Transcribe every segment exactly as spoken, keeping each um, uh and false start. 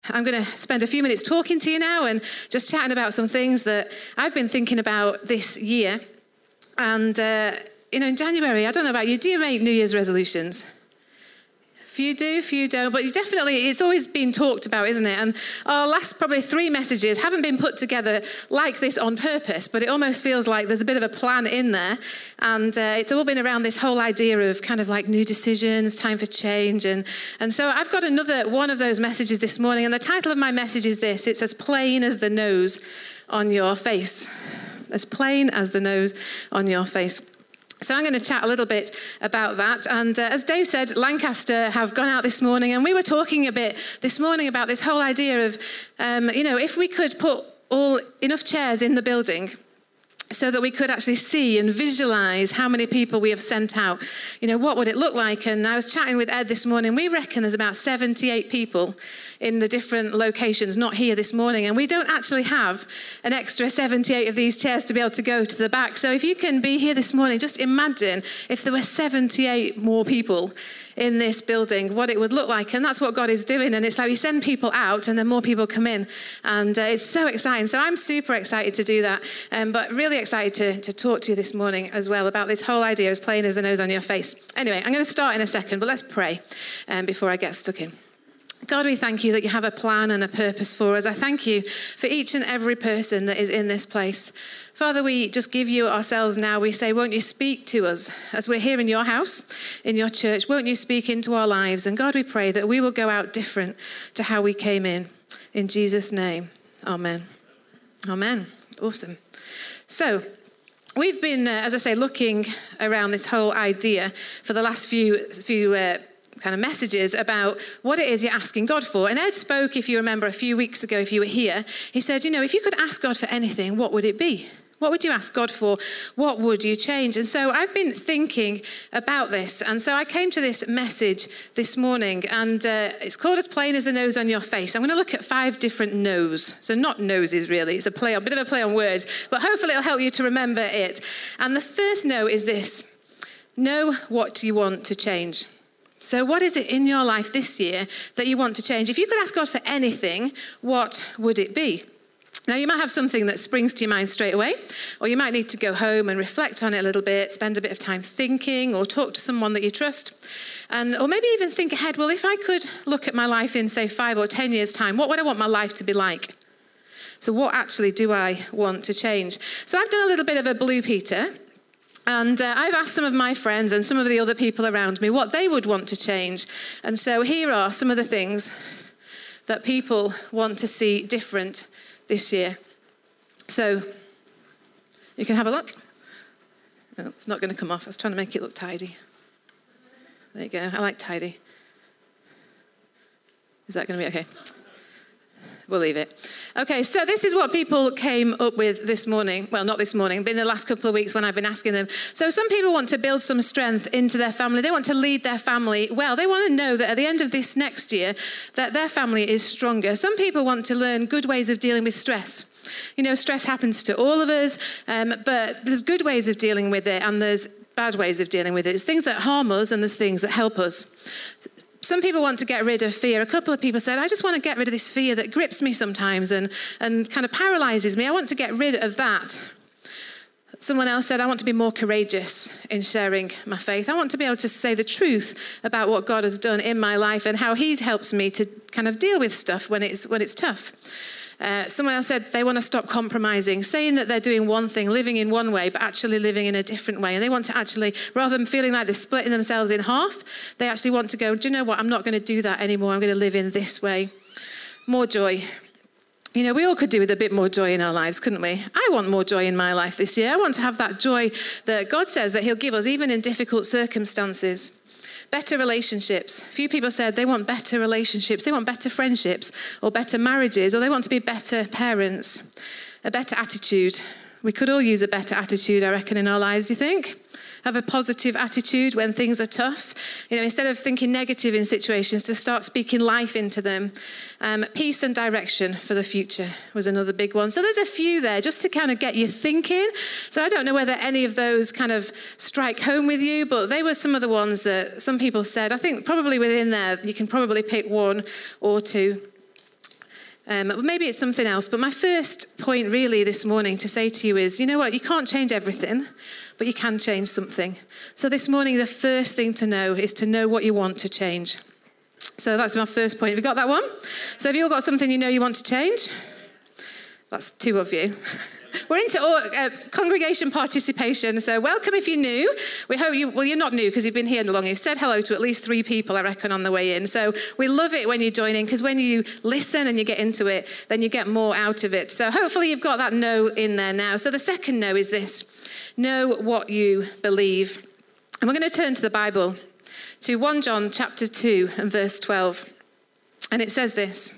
I'm going to spend a few minutes talking to you now and just chatting about some things that I've been thinking about this year. And, uh, you know, in January, I don't know about you, do you make New Year's resolutions? Few do, few don't, but you definitely, it's always been talked about, isn't it? And our last probably three messages haven't been put together like this on purpose, but it almost feels like there's a bit of a plan in there. And uh, it's all been around this whole idea of kind of like new decisions, time for change. And, and so I've got another one of those messages this morning, and the title of my message is this: it's as plain as the nose on your face. As plain as the nose on your face. So I'm going to chat a little bit about that. And uh, as Dave said, Lancaster have gone out this morning, and we were talking a bit this morning about this whole idea of, um, you know, if we could put all enough chairs in the building so that we could actually see and visualize how many people we have sent out, you know, what would it look like? And I was chatting with Ed this morning. We reckon there's about seventy-eight people in the different locations, not here this morning. And we don't actually have an extra seventy-eight of these chairs to be able to go to the back. So if you can be here this morning, just imagine if there were seventy-eight more people in this building, what it would look like. And that's what God is doing. And it's like we send people out and then more people come in. And uh, it's so exciting. So I'm super excited to do that. Um, but really excited to, to talk to you this morning as well about this whole idea as plain as the nose on your face. Anyway, I'm going to start in a second, but let's pray um, before I get stuck in. God, we thank you that you have a plan and a purpose for us. I thank you for each and every person that is in this place. Father, we just give you ourselves now. We say, won't you speak to us as we're here in your house, in your church? Won't you speak into our lives? And God, we pray that we will go out different to how we came in. In Jesus' name, amen. Amen. Awesome. So, we've been, uh, as I say, looking around this whole idea for the last few few uh, kind of messages about what it is you're asking God for. And Ed spoke, if you remember, a few weeks ago, if you were here, he said, you know, if you could ask God for anything, what would it be? What would you ask God for? What would you change? And so I've been thinking about this. And so I came to this message this morning, and uh, it's called As Plain as the Nose on Your Face. I'm going to look at five different no's. So not noses, really. It's a play, a bit of a play on words, but hopefully it'll help you to remember it. And the first no is this: know what you want to change. So what is it in your life this year that you want to change? If you could ask God for anything, what would it be? Now, you might have something that springs to your mind straight away, or you might need to go home and reflect on it a little bit, spend a bit of time thinking, or talk to someone that you trust, and or maybe even think ahead, well, if I could look at my life in, say, five or ten years' time, what would I want my life to be like? So what actually do I want to change? So I've done a little bit of a Blue Peter. And uh, I've asked some of my friends and some of the other people around me what they would want to change. And so here are some of the things that people want to see different this year. So you can have a look. Oh, it's not going to come off. I was trying to make it look tidy. There you go. I like tidy. Is that going to be okay? We'll leave it. Okay, so this is what people came up with this morning. Well, not this morning, but in the last couple of weeks when I've been asking them. So some people want to build some strength into their family. They want to lead their family well. They want to know that at the end of this next year, that their family is stronger. Some people want to learn good ways of dealing with stress. You know, stress happens to all of us, um, but there's good ways of dealing with it, and there's bad ways of dealing with it. There's things that harm us, and there's things that help us. Some people want to get rid of fear. A couple of people said, I just want to get rid of this fear that grips me sometimes and, and kind of paralyzes me. I want to get rid of that. Someone else said, I want to be more courageous in sharing my faith. I want to be able to say the truth about what God has done in my life and how He helps me to kind of deal with stuff when it's when it's tough. Uh, someone else said they want to stop compromising, saying that they're doing one thing, living in one way, but actually living in a different way. And they want to actually, rather than feeling like they're splitting themselves in half, they actually want to go, do you know what? I'm not going to do that anymore. I'm going to live in this way. More joy. You know, we all could do with a bit more joy in our lives, couldn't we? I want more joy in my life this year. I want to have that joy that God says that He'll give us even in difficult circumstances. Better relationships. Few people said they want better relationships. They want better friendships or better marriages, or they want to be better parents. A better attitude. We could all use a better attitude, I reckon, in our lives, you think? Have a positive attitude when things are tough. You know, instead of thinking negative in situations, to start speaking life into them. Um, peace and direction for the future was another big one. So there's a few there just to kind of get you thinking. So I don't know whether any of those kind of strike home with you, but they were some of the ones that some people said. I think probably within there, you can probably pick one or two. Um, maybe it's something else. But my first point really this morning to say to you is, you know what, you can't change everything, but you can change something. So this morning, the first thing to know is to know what you want to change. So that's my first point. Have you got that one? So have you all got something you know you want to change? That's two of you. We're into uh, congregation participation, so welcome if you're new. We hope you, well, you're not new because you've been here long. You've said hello to at least three people, I reckon, on the way in. So we love it when you join in, because when you listen and you get into it, then you get more out of it. So hopefully you've got that no in there now. So the second no is this: know what you believe. And we're going to turn to the Bible, to First John chapter two and verse twelve. And it says this: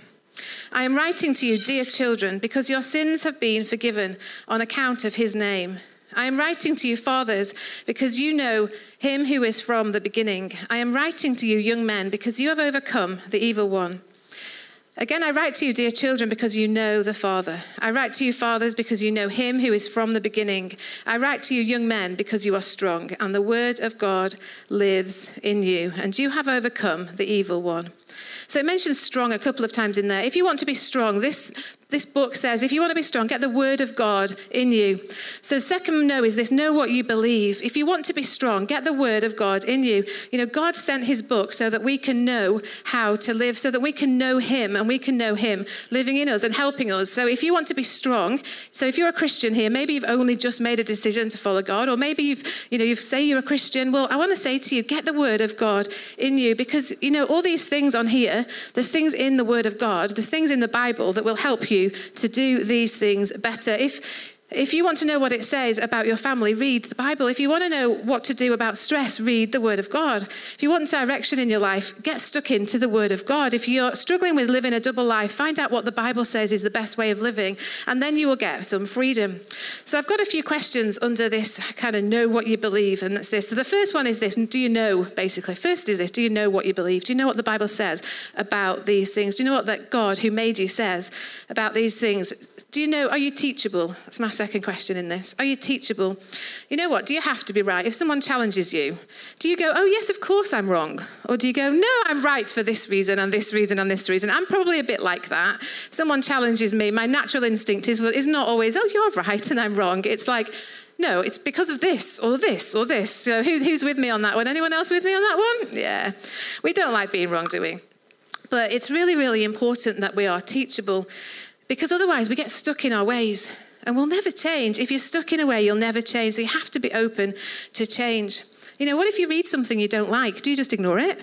I am writing to you, dear children, because your sins have been forgiven on account of his name. I am writing to you, fathers, because you know him who is from the beginning. I am writing to you, young men, because you have overcome the evil one. Again, I write to you, dear children, because you know the Father. I write to you, fathers, because you know him who is from the beginning. I write to you, young men, because you are strong, and the word of God lives in you, and you have overcome the evil one. So it mentions strong a couple of times in there. If you want to be strong, this, this book says, if you want to be strong, get the word of God in you. So second no is this: know what you believe. If you want to be strong, get the word of God in you. You know, God sent his book so that we can know how to live, so that we can know him, and we can know him living in us and helping us. So if you want to be strong, so if you're a Christian here, maybe you've only just made a decision to follow God, or maybe you've, you know, you say you're a Christian. Well, I want to say to you, get the word of God in you, because, you know, all these things on here, there's things in the word of God, there's things in the Bible that will help you to do these things better. If If you want to know what it says about your family, read the Bible. If you want to know what to do about stress, read the Word of God. If you want direction in your life, get stuck into the Word of God. If you're struggling with living a double life, find out what the Bible says is the best way of living, and then you will get some freedom. So I've got a few questions under this kind of know what you believe, and that's this. So the first one is this: do you know, basically? First is this: do you know what you believe? Do you know what the Bible says about these things? Do you know what that God who made you says about these things? Do you know, are you teachable? That's my second question in this. Are you teachable? You know what? Do you have to be right? If someone challenges you, do you go, oh yes, of course I'm wrong? Or do you go, no, I'm right for this reason and this reason and this reason? I'm probably a bit like that. If someone challenges me, my natural instinct is, well, is not always, oh, you're right and I'm wrong. It's like, no, it's because of this or this or this. So who, who's with me on that one? Anyone else with me on that one? Yeah. We don't like being wrong, do we? But it's really, really important that we are teachable, because otherwise we get stuck in our ways and we'll never change. If you're stuck in a way, you'll never change. So you have to be open to change. You know, what if you read something you don't like? Do you just ignore it?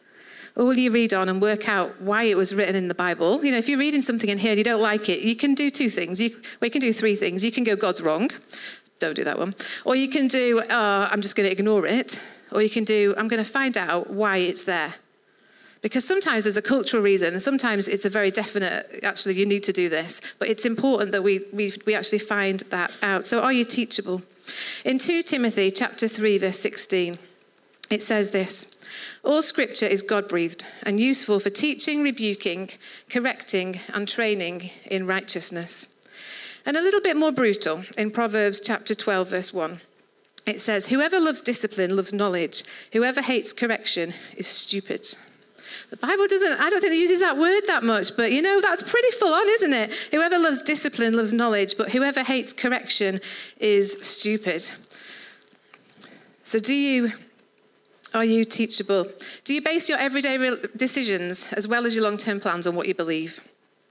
Or will you read on and work out why it was written in the Bible? You know, if you're reading something in here and you don't like it, you can do two things. You, well, you can do three things. You can go, God's wrong. Don't do that one. Or you can do, uh, I'm just going to ignore it. Or you can do, I'm going to find out why it's there. Because sometimes there's a cultural reason, and sometimes it's a very definite, actually, you need to do this. But it's important that we we, we actually find that out. So are you teachable? In Second Timothy chapter three, verse sixteen, it says this: all scripture is God-breathed and useful for teaching, rebuking, correcting, and training in righteousness. And a little bit more brutal, in Proverbs chapter twelve, verse one, it says, whoever loves discipline loves knowledge. Whoever hates correction is stupid. The Bible doesn't, I don't think it uses that word that much, but you know, that's pretty full on, isn't it? Whoever loves discipline loves knowledge, but whoever hates correction is stupid. So do you, are you teachable? Do you base your everyday decisions as well as your long-term plans on what you believe?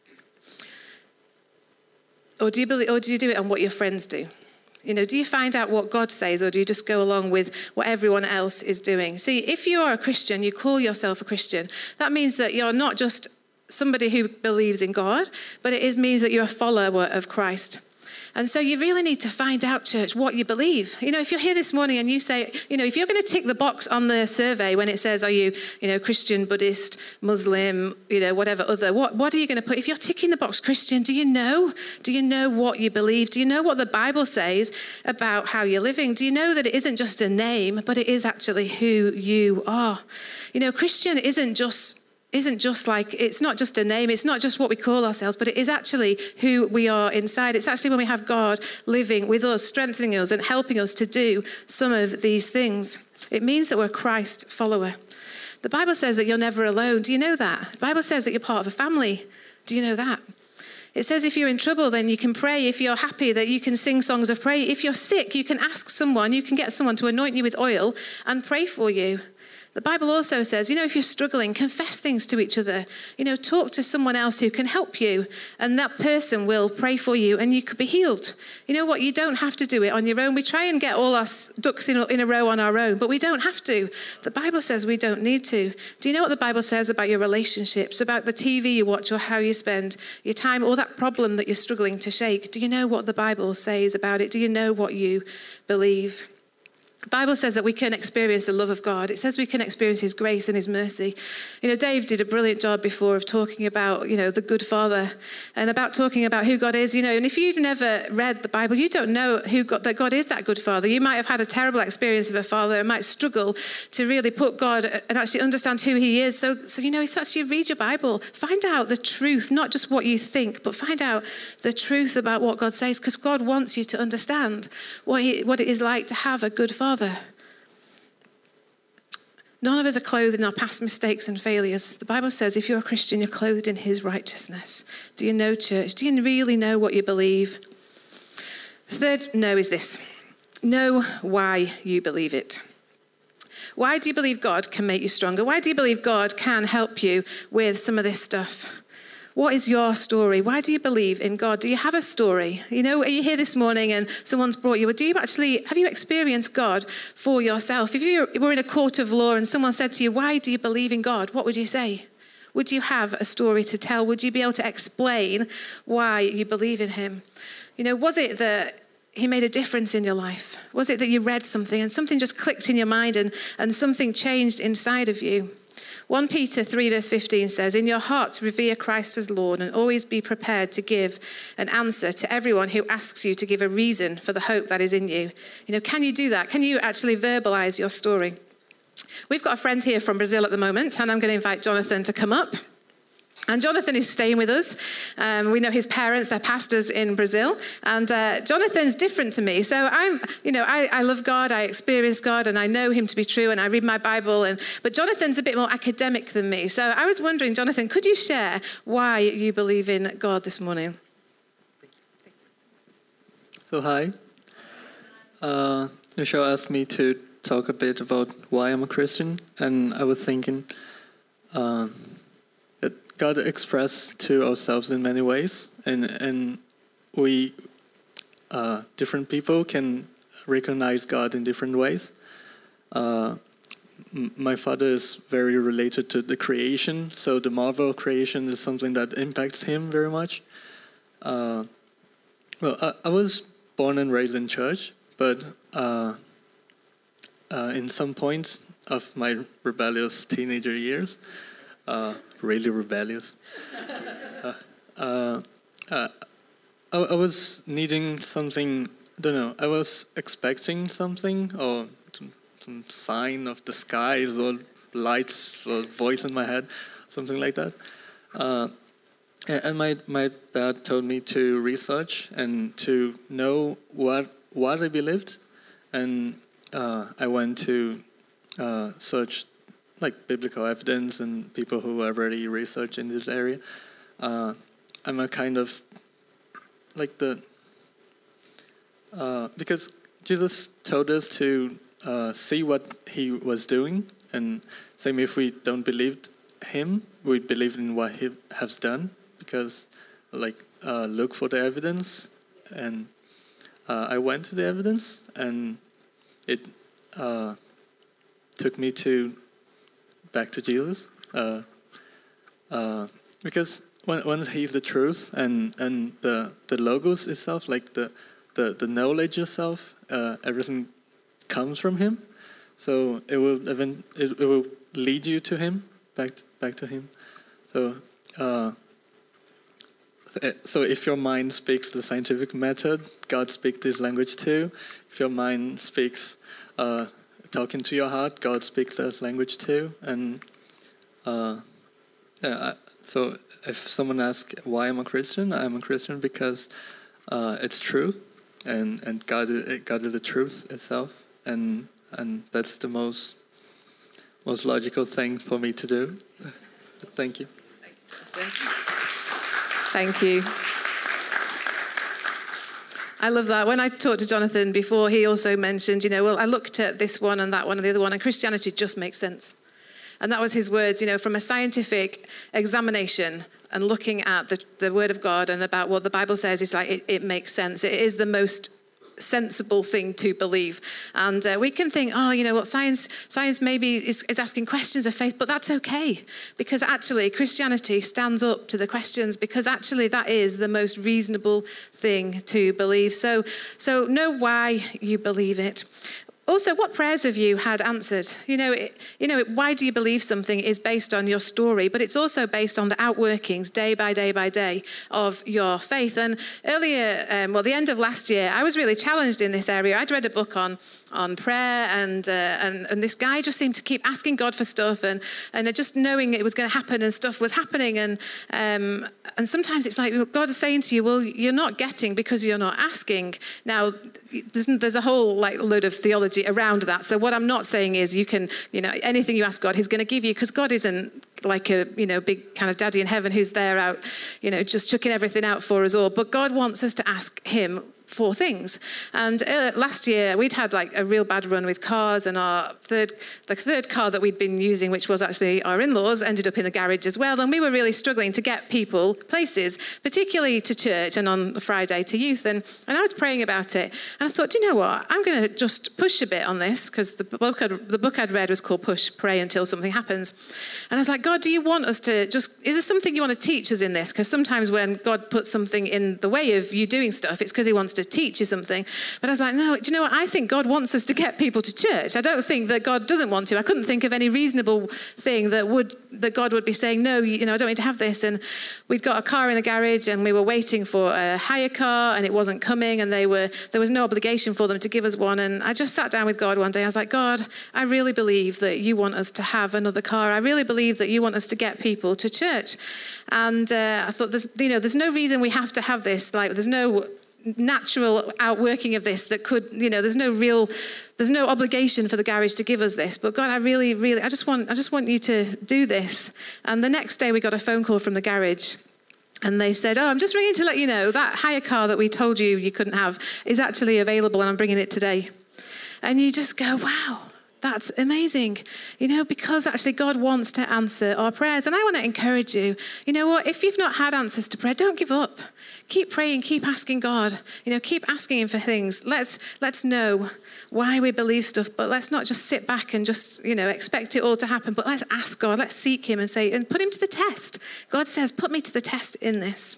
Or do you believe, or do you do it on what your friends do? You know, do you find out what God says, or do you just go along with what everyone else is doing? See, if you are a Christian, you call yourself a Christian, that means that you're not just somebody who believes in God, but it is, means that you're a follower of Christ. And so you really need to find out, church, what you believe. You know, if you're here this morning and you say, you know, if you're going to tick the box on the survey when it says, are you, you know, Christian, Buddhist, Muslim, you know, whatever other, what, what are you going to put? If you're ticking the box Christian, do you know? Do you know what you believe? Do you know what the Bible says about how you're living? Do you know that it isn't just a name, but it is actually who you are? You know, Christian isn't just isn't just like, it's not just a name, it's not just what we call ourselves, but it is actually who we are inside. It's actually when we have God living with us, strengthening us and helping us to do some of these things. It means that we're a Christ follower. The Bible says that you're never alone. Do you know that? The Bible says that you're part of a family. Do you know that? It says if you're in trouble, then you can pray. If you're happy, that you can sing songs of praise. If you're sick, you can ask someone, you can get someone to anoint you with oil and pray for you. The Bible also says, you know, if you're struggling, confess things to each other. You know, talk to someone else who can help you, and that person will pray for you, and you could be healed. You know what? You don't have to do it on your own. We try and get all our ducks in a, in a row on our own, but we don't have to. The Bible says we don't need to. Do you know what the Bible says about your relationships, about the T V you watch or how you spend your time, or that problem that you're struggling to shake? Do you know what the Bible says about it? Do you know what you believe? The Bible says that we can experience the love of God. It says we can experience his grace and his mercy. You know, Dave did a brilliant job before of talking about, you know, the good father and about talking about who God is, you know. And if you've never read the Bible, you don't know who God, that God is that good father. You might have had a terrible experience of a father and might struggle to really put God and actually understand who he is. So, so you know, if that's you, read your Bible. Find out the truth, not just what you think, but find out the truth about what God says, because God wants you to understand what, he, what it is like to have a good father. Father. None of us are clothed in our past mistakes and failures. The Bible says if you're a Christian, you're clothed in his righteousness. Do you know, church? Do you really know what you believe? Third no is this. Know why you believe it. Why do you believe God can make you stronger? Why do you believe God can help you with some of this stuff? What is your story? Why do you believe in God? Do you have a story? You know, are you here this morning and someone's brought you, or do you actually, have you experienced God for yourself? If you were in a court of law and someone said to you, why do you believe in God? What would you say? Would you have a story to tell? Would you be able to explain why you believe in him? You know, was it that he made a difference in your life? Was it that you read something and something just clicked in your mind and, and something changed inside of you? First Peter three verse fifteen says, in your hearts revere Christ as Lord and always be prepared to give an answer to everyone who asks you to give a reason for the hope that is in you. You know, can you do that? Can you actually verbalize your story? We've got a friend here from Brazil at the moment, and I'm going to invite Jonathan to come up. And Jonathan is staying with us. Um, we know his parents, they're pastors in Brazil. And uh, Jonathan's different to me. So I'm, you know, I, I love God, I experience God, and I know him to be true, and I read my Bible. And But Jonathan's a bit more academic than me. So I was wondering, Jonathan, could you share why you believe in God this morning? So hi. Uh, Michelle asked me to talk a bit about why I'm a Christian. And I was thinking... Uh, God expressed to ourselves in many ways, and and we, uh, different people can recognize God in different ways. Uh, m- my father is very related to the creation, so the Marvel creation is something that impacts him very much. Uh, well, I, I was born and raised in church, but uh, uh, in some points of my rebellious teenager years, Uh, really rebellious. uh, uh, uh, I, I was needing something, I don't know, I was expecting something, or some, some sign of the skies, or lights, or voice in my head, something like that. Uh, and my, my dad told me to research and to know what, what I believed. And uh, I went to uh, search like biblical evidence and people who already research in this area. Uh, I'm a kind of like the uh, because Jesus told us to uh, see what he was doing, and same if we don't believe him, we believe in what he has done, because like uh, look for the evidence, and uh, I went to the evidence, and it uh, took me to back to Jesus, uh, uh, because when when he's the truth, and, and the the logos itself, like the the, the knowledge itself, uh, everything comes from him. So it will even it, it will lead you to him, back to, back to him. So uh, so if your mind speaks the scientific method, God speaks this language too. If your mind speaks uh, talking to your heart, God speaks that language too. And uh, yeah, I, so if someone asks why I'm a Christian, I'm a Christian because uh, it's true, and and God is, God is the truth itself, and and that's the most most logical thing for me to do. Thank you. Thank you. Thank you. I love that. When I talked to Jonathan before, he also mentioned, you know, well, I looked at this one and that one and the other one, and Christianity just makes sense. And that was his words, you know, from a scientific examination and looking at the, the Word of God and about what the Bible says, it's like it, it makes sense. It is the most sensible thing to believe. And uh, we can think, oh, you know what, science science maybe is, is asking questions of faith, but that's okay, because actually Christianity stands up to the questions, because actually that is the most reasonable thing to believe. So, so know why you believe it. Also, what prayers have you had answered? You know, it, you know, why do you believe something is based on your story, but it's also based on the outworkings day by day by day of your faith. And earlier, um, well, the end of last year, I was really challenged in this area. I'd read a book on on prayer, and uh, and and this guy just seemed to keep asking God for stuff, and and just knowing it was going to happen, and stuff was happening, and um and sometimes it's like God is saying to you, well, you're not getting because you're not asking. Now, there's there's a whole like load of theology around that. So what I'm not saying is you can, you know, anything you ask God, He's going to give you, because God isn't like a, you know, big kind of daddy in heaven who's there out, you know, just chucking everything out for us all. But God wants us to ask Him for things. And uh, last year we'd had like a real bad run with cars, and our third the third car that we'd been using, which was actually our in-laws, ended up in the garage as well. And we were really struggling to get people places, particularly to church and on Friday to youth. And, and I was praying about it, and I thought, do you know what, I'm going to just push a bit on this, because the book I'd, the book I'd read was called Push, Pray Until Something Happens. And I was like, God, do you want us to just, is there something you want to teach us in this? Because sometimes when God puts something in the way of you doing stuff, it's because He wants to teach you something. But I was like, no, do you know what? I think God wants us to get people to church. I don't think that God doesn't want to. I couldn't think of any reasonable thing that would that God would be saying, no, you know, I don't need to have this. And we'd got a car in the garage, and we were waiting for a hire car, and it wasn't coming, and they were there was no obligation for them to give us one. And I just sat down with God one day. I was like, God, I really believe that you want us to have another car. I really believe that you want us to get people to church. And uh, I thought, there's, you know, there's no reason we have to have this. Like, there's no natural outworking of this that could, you know, there's no real, there's no obligation for the garage to give us this. But God, I really, really, I just want, I just want you to do this. And the next day we got a phone call from the garage, and they said, oh, I'm just ringing to let you know that hire car that we told you you couldn't have is actually available, and I'm bringing it today. And you just go, wow. That's amazing, you know, because actually God wants to answer our prayers. And I want to encourage you, you know what, if you've not had answers to prayer, don't give up. Keep praying, keep asking God, you know, keep asking Him for things. Let's let's know why we believe stuff, but let's not just sit back and just, you know, expect it all to happen. But let's ask God, let's seek Him and say, and put Him to the test. God says, put me to the test in this.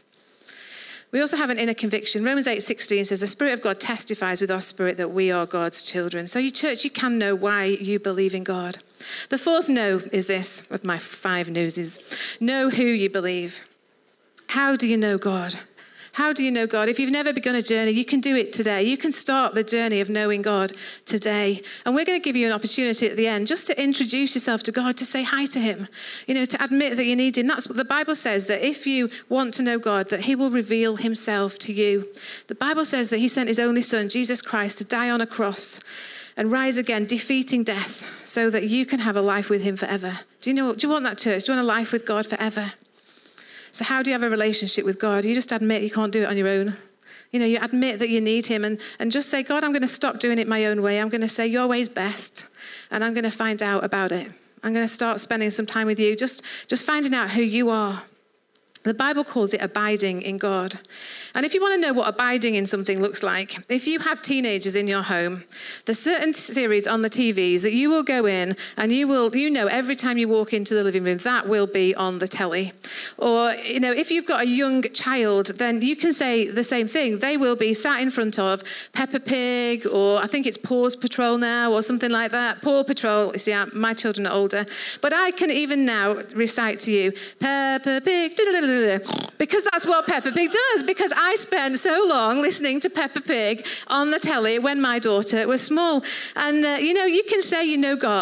We also have an inner conviction. Romans eight sixteen says, the Spirit of God testifies with our spirit that we are God's children. So you church, you can know why you believe in God. The fourth no is this, of my five no's, is know who you believe. How do you know God? How do you know God? If you've never begun a journey, you can do it today. You can start the journey of knowing God today. And we're going to give you an opportunity at the end just to introduce yourself to God, to say hi to Him, you know, to admit that you need Him. That's what the Bible says, that if you want to know God, that He will reveal Himself to you. The Bible says that He sent His only Son, Jesus Christ, to die on a cross and rise again, defeating death, so that you can have a life with Him forever. Do you know? Do you want that, church? Do you want a life with God forever? So how do you have a relationship with God? You just admit you can't do it on your own. You know, you admit that you need Him, and, and just say, God, I'm going to stop doing it my own way. I'm going to say your way's best, and I'm going to find out about it. I'm going to start spending some time with you, just, just finding out who you are. The Bible calls it abiding in God. And if you want to know what abiding in something looks like, if you have teenagers in your home, there's certain series on the T Vs that you will go in and you will, you know, every time you walk into the living room, that will be on the telly. Or, you know, if you've got a young child, then you can say the same thing. They will be sat in front of Peppa Pig, or I think it's Paws Patrol now, or something like that. Paw Patrol, you see, my children are older. But I can even now recite to you, Peppa Pig, because that's what Peppa Pig does, because I spent so long listening to Peppa Pig on the telly when my daughter was small. And, uh, you know, you can say you know God,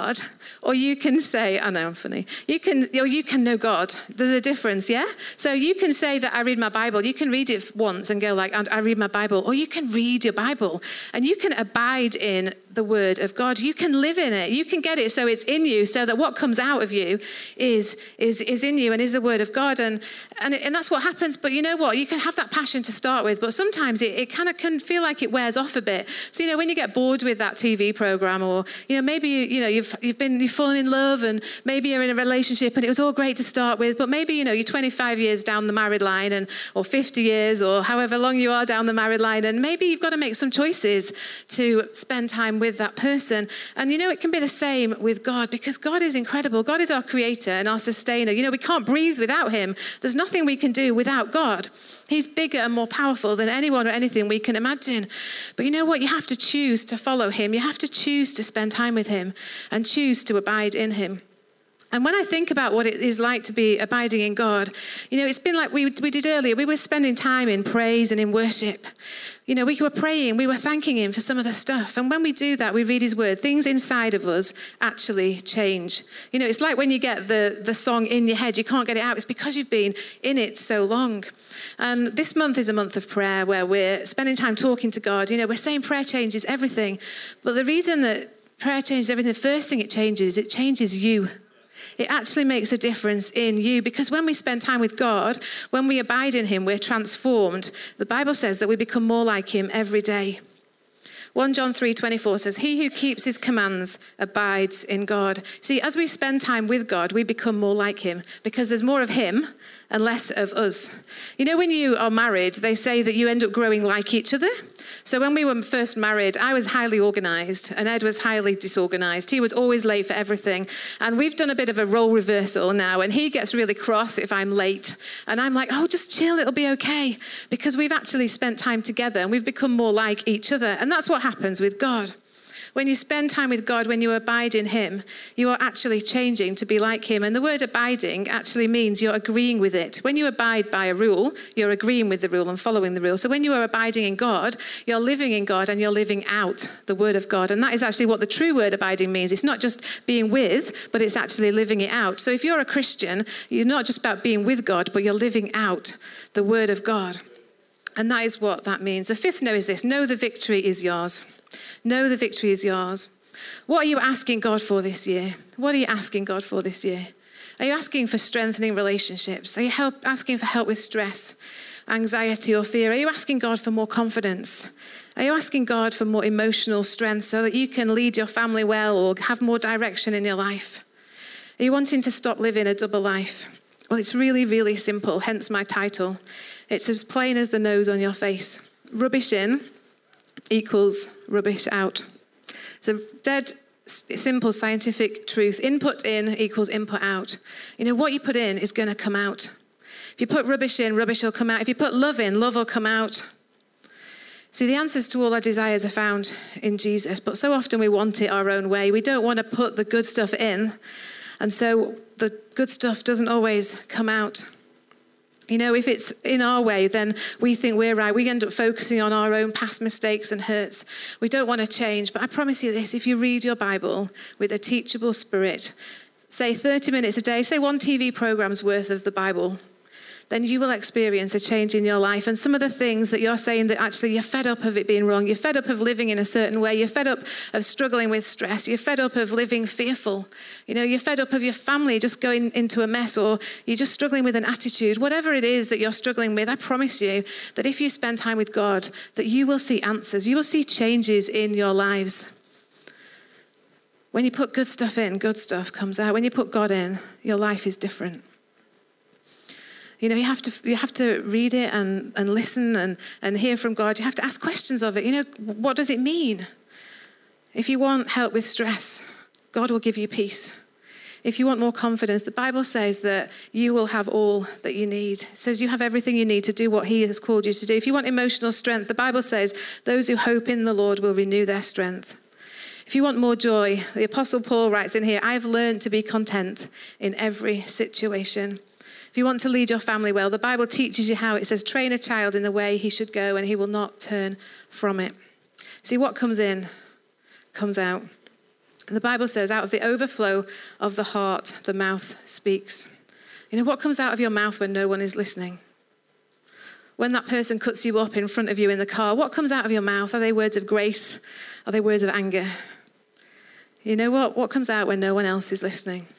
Or you can say, I know I'm funny. You can, or you can know God. There's a difference, yeah? So you can say that I read my Bible. You can read it once and go like, I read my Bible. Or you can read your Bible and you can abide in the word of God. You can live in it. You can get it so it's in you, so that what comes out of you is is is in you and is the word of God. And and, and that's what happens. But you know what? You can have that passion to start with, but sometimes it, it kind of can feel like it wears off a bit. So, you know, when you get bored with that T V program, or, you know, maybe, you, you know, you've you've been, you've fallen in love, and maybe you're in a relationship and it was all great to start with, but maybe, you know, you're twenty-five years down the married line, and or fifty years, or however long you are down the married line, and maybe you've got to make some choices to spend time with that person. And, you know, it can be the same with God, because God is incredible. God is our creator and our sustainer. You know, we can't breathe without him. There's nothing we can do without God. He's bigger and more powerful than anyone or anything we can imagine. But you know what? You have to choose to follow him. You have to choose to spend time with him and choose to abide in him. And when I think about what it is like to be abiding in God, you know, it's been like we, we did earlier. We were spending time in praise and in worship. You know, we were praying, we were thanking him for some of the stuff. And when we do that, we read his word, things inside of us actually change. You know, it's like when you get the, the song in your head, you can't get it out. It's because you've been in it so long. And this month is a month of prayer where we're spending time talking to God. You know, we're saying prayer changes everything. But the reason that prayer changes everything, the first thing it changes, it changes you. It actually makes a difference in you, because when we spend time with God, when we abide in him, we're transformed. The Bible says that we become more like him every day. First John three twenty-four says, he who keeps his commands abides in God. See, as we spend time with God, we become more like him, because there's more of him and less of us. You know, when you are married, they say that you end up growing like each other. So when we were first married, I was highly organized and Ed was highly disorganized. He was always late for everything. And we've done a bit of a role reversal now, and he gets really cross if I'm late. And I'm like, oh, just chill, it'll be okay. Because we've actually spent time together and we've become more like each other. And that's what happens with God. When you spend time with God, when you abide in him, you are actually changing to be like him. And the word abiding actually means you're agreeing with it. When you abide by a rule, you're agreeing with the rule and following the rule. So when you are abiding in God, you're living in God and you're living out the word of God. And that is actually what the true word abiding means. It's not just being with, but it's actually living it out. So if you're a Christian, you're not just about being with God, but you're living out the word of God. And that is what that means. The fifth no is this: know the victory is yours. Know the victory is yours. What are you asking God for this year? What are you asking God for this year? Are you asking for strengthening relationships? Are you help, asking for help with stress, anxiety, or fear? Are you asking God for more confidence? Are you asking God for more emotional strength so that you can lead your family well or have more direction in your life? Are you wanting to stop living a double life? Well, it's really, really simple, hence my title. It's as plain as the nose on your face. Rubbish in equals rubbish out. It's a dead simple scientific truth. Input in equals input out. You know, what you put in is going to come out. If you put rubbish in, rubbish will come out. If you put love in, love will come out. See, the answers to all our desires are found in Jesus, but so often we want it our own way. We don't want to put the good stuff in, and so the good stuff doesn't always come out. You know, if it's in our way, then we think we're right. We end up focusing on our own past mistakes and hurts. We don't want to change. But I promise you this, if you read your Bible with a teachable spirit, say thirty minutes a day, say one T V program's worth of the Bible, then you will experience a change in your life. And some of the things that you're saying that actually you're fed up of it being wrong, you're fed up of living in a certain way, you're fed up of struggling with stress, you're fed up of living fearful, you know, you're fed up of your family just going into a mess, or you're just struggling with an attitude. Whatever it is that you're struggling with, I promise you that if you spend time with God, that you will see answers, you will see changes in your lives. When you put good stuff in, good stuff comes out. When you put God in, your life is different. You know, you have to you have to read it and, and listen and, and hear from God. You have to ask questions of it. You know, what does it mean? If you want help with stress, God will give you peace. If you want more confidence, the Bible says that you will have all that you need. It says you have everything you need to do what he has called you to do. If you want emotional strength, the Bible says those who hope in the Lord will renew their strength. If you want more joy, the Apostle Paul writes in here, I've learned to be content in every situation. If you want to lead your family well, the Bible teaches you how. It says, train a child in the way he should go and he will not turn from it. See, what comes in comes out. The Bible says, out of the overflow of the heart, the mouth speaks. You know, what comes out of your mouth when no one is listening? When that person cuts you up in front of you in the car, what comes out of your mouth? Are they words of grace? Are they words of anger? You know what? What comes out when no one else is listening?